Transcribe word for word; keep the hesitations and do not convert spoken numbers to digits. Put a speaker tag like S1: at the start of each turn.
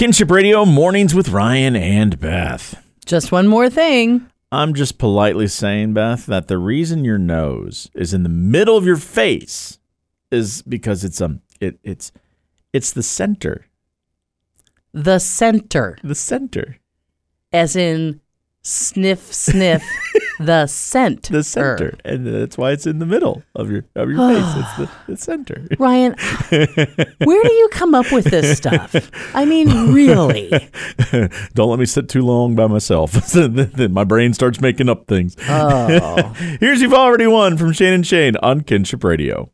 S1: Kinship Radio, mornings with Ryan and Beth.
S2: Just one more thing.
S1: I'm just politely saying, Beth, that the reason your nose is in the middle of your face is because it's um it it's it's the center.
S2: The center.
S1: The center.
S2: As in sniff, sniff, the scent.
S1: The center. And that's why it's in the middle of your of your face. It's the, the center.
S2: Ryan, where do you come up with this stuff? I mean, really?
S1: Don't let me sit too long by myself. Then my brain starts making up things.
S2: Oh.
S1: Here's You've Already Won from Shane and Shane on Kinship Radio.